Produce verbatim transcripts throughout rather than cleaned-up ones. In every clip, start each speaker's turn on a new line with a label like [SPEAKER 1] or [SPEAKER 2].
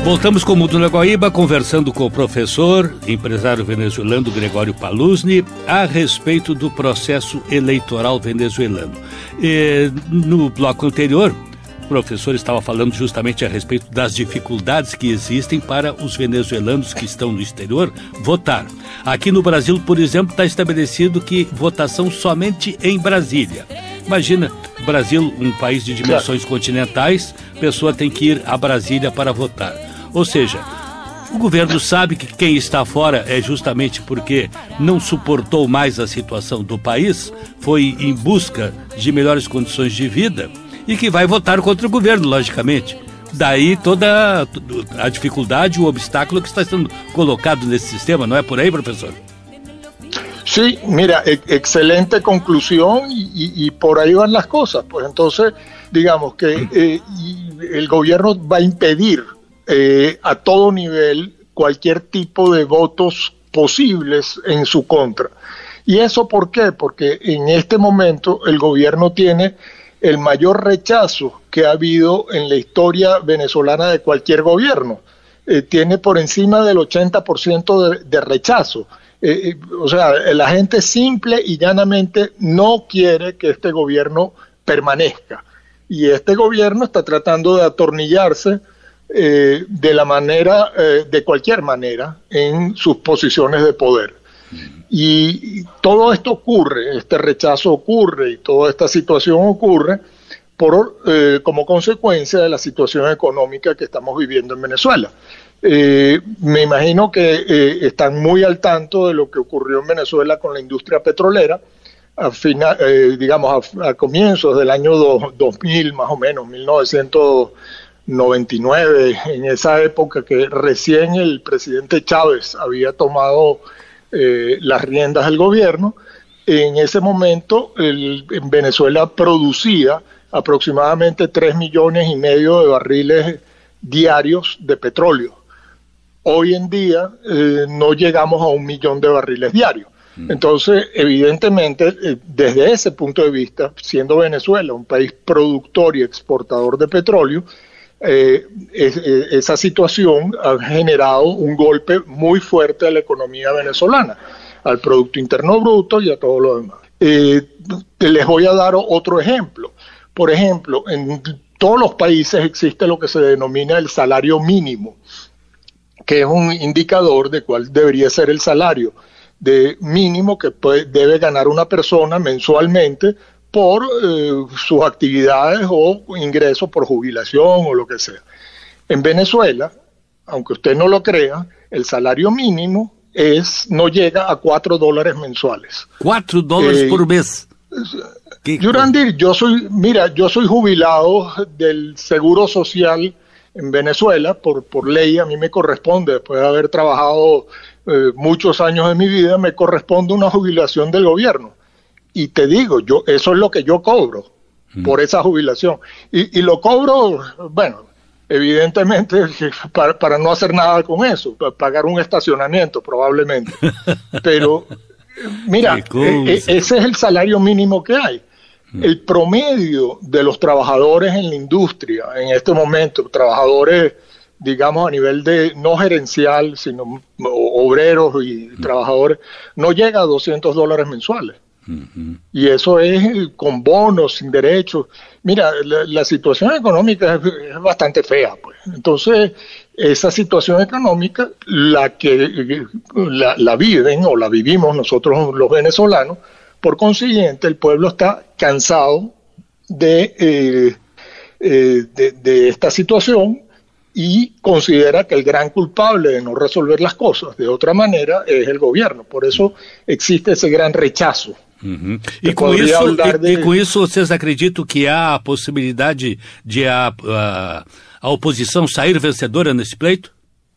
[SPEAKER 1] Voltamos com o Mundo na Guaíba, conversando com o professor, empresário venezuelano Gregório Paluzzi, a respeito do processo eleitoral venezuelano. E, no bloco anterior, o professor estava falando justamente a respeito das dificuldades que existem para os venezuelanos que estão no exterior votar. Aqui no Brasil, por exemplo, está estabelecido que votação somente em Brasília. Imagina, Brasil, um país de dimensões continentais, a pessoa tem que ir a Brasília para votar. Ou seja, o governo sabe que quem está fora é justamente porque não suportou mais a situação do país, foi em busca de melhores condições de vida e que vai votar contra o governo, logicamente. Daí toda a dificuldade, o obstáculo que está sendo colocado nesse sistema, ¿no es por ahí, profesor?
[SPEAKER 2] Sí, mira, excelente conclusión y, y, y por ahí van las cosas. Pues entonces, digamos que eh, el gobierno va a impedir eh, a todo nivel cualquier tipo de votos posibles en su contra. ¿Y eso por qué? Porque en este momento el gobierno tiene el mayor rechazo que ha habido en la historia venezolana de cualquier gobierno. Eh, tiene por encima del ochenta por ciento de, de rechazo. Eh, eh, o sea, la gente simple y llanamente no quiere que este gobierno permanezca. Y este gobierno está tratando de atornillarse eh, de la manera, eh, de cualquier manera, en sus posiciones de poder. Y, y todo esto ocurre, este rechazo ocurre y toda esta situación ocurre por, eh, como consecuencia de la situación económica que estamos viviendo en Venezuela. Eh, me imagino que eh, están muy al tanto de lo que ocurrió en Venezuela con la industria petrolera a final, eh, digamos a, a comienzos del año dos mil, más o menos, mil novecientos noventa y nueve, en esa época que recién el presidente Chávez había tomado eh, las riendas del gobierno. En ese momento el, en Venezuela producía aproximadamente tres millones y medio de barriles diarios de petróleo. Hoy en día eh, no llegamos a un millón de barriles diarios. Entonces, evidentemente, eh, desde ese punto de vista, siendo Venezuela un país productor y exportador de petróleo, eh, es, eh, esa situación ha generado un golpe muy fuerte a la economía venezolana, al Producto Interno Bruto y a todo lo demás. Eh, les voy a dar otro ejemplo. Por ejemplo, en todos los países existe lo que se denomina el salario mínimo, que es un indicador de cuál debería ser el salario de mínimo que puede, debe ganar una persona mensualmente por eh, sus actividades o ingresos por jubilación o lo que sea. En Venezuela, aunque usted no lo crea, el salario mínimo es no llega a cuatro dólares mensuales.
[SPEAKER 1] ¿Cuatro dólares eh, por mes?
[SPEAKER 2] Yurandir, yo soy, mira, yo soy jubilado del Seguro Social en Venezuela, por, por ley a mí me corresponde, después de haber trabajado eh, muchos años de mi vida, me corresponde una jubilación del gobierno. Y te digo, yo eso es lo que yo cobro mm. por esa jubilación. Y, y lo cobro, bueno, evidentemente para, para no hacer nada con eso, para pagar un estacionamiento probablemente. Pero mira, e, e, ese es el salario mínimo que hay. El promedio de los trabajadores en la industria en este momento, trabajadores, digamos, a nivel de no gerencial, sino obreros y uh-huh. trabajadores, no llega a doscientos dólares mensuales. Uh-huh. Y eso es con bonos, sin derechos. Mira, la, la situación económica es, es bastante fea, pues. Entonces, esa situación económica, la que la, la viven o la vivimos nosotros los venezolanos. Por consiguiente, el pueblo está cansado de, eh, eh, de, de esta situación y considera que el gran culpable de no resolver las cosas de otra manera es el gobierno. Por eso existe ese gran rechazo.
[SPEAKER 1] Uhum. E, com isso, e, de... e com isso vocês acreditam que há a possibilidade de a, a, a oposição sair vencedora nesse pleito?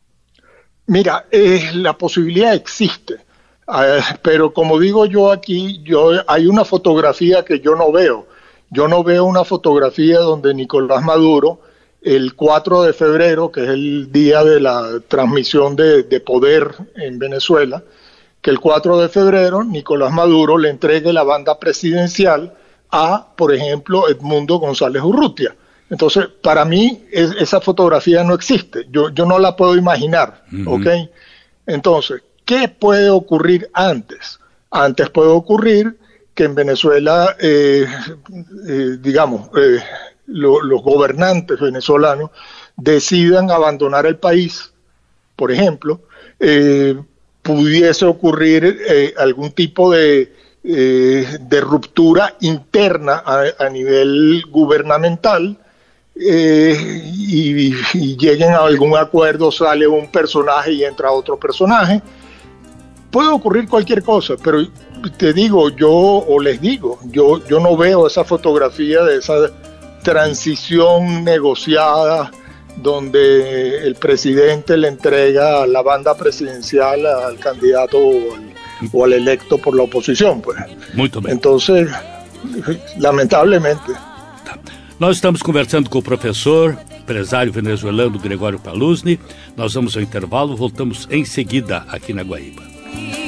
[SPEAKER 2] Mira, eh, la posibilidad existe. Uh, pero como digo yo aquí, yo hay una fotografía que yo no veo. Yo no veo una fotografía donde Nicolás Maduro, el cuatro de febrero, que es el día de la transmisión de, de poder en Venezuela, que el cuatro de febrero Nicolás Maduro le entregue la banda presidencial a, por ejemplo, Edmundo González Urrutia, Entonces, para mí, es, esa fotografía no existe. Yo, yo no la puedo imaginar, uh-huh. ¿ok? Entonces, ¿qué puede ocurrir antes? Antes puede ocurrir que en Venezuela, eh, eh, digamos, eh, lo, los gobernantes venezolanos decidan abandonar el país, por ejemplo, eh, pudiese ocurrir eh, algún tipo de, eh, de ruptura interna a, a nivel gubernamental, eh, y, y lleguen a algún acuerdo, sale un personaje y entra otro personaje. Puede ocurrir cualquier cosa, pero te digo, yo, o les digo, yo, yo no veo esa fotografía de esa transición negociada donde el presidente le entrega la banda presidencial al candidato o al, o al electo por la oposición, pues.
[SPEAKER 1] Muito bem.
[SPEAKER 2] Entonces, lamentavelmente.
[SPEAKER 1] Nós estamos conversando com o professor, empresário venezuelano Gregório Paluzzi. Nós vamos ao intervalo, voltamos em seguida aqui na Guaíba.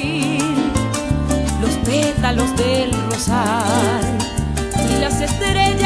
[SPEAKER 3] Los pétalos del rosal y las estrellas